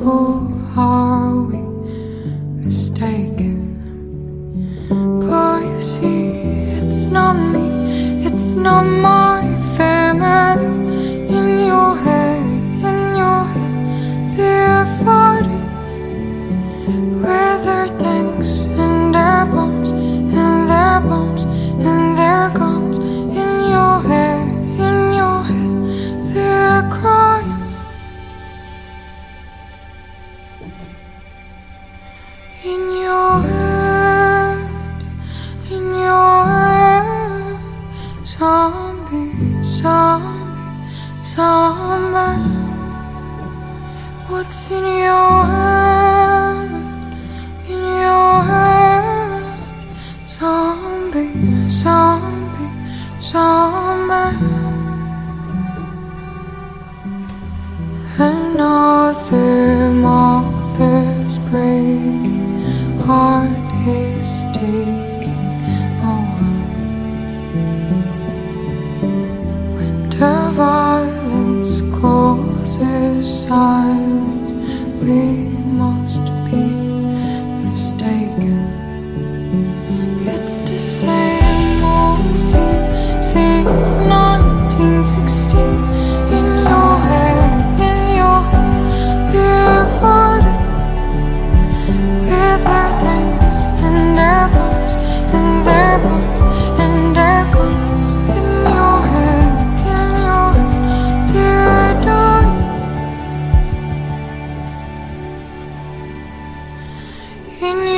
Or are we mistaken? But you see, it's not me, it's not my family. In your head, they're fighting with their tanks and their bombs and their bombs and their guns. In your head, they're crying. In your head, zombie, zombie, zombie. What's in your head, zombie, zombie, zombie. Another mother's breaking heart is taking over. When the violence causes silence, we must be mistaken. It's the same old thing since 1916. In your head, they're fighting with their tanks and their bombs and their bombs and their guns. In your head, they're dying. In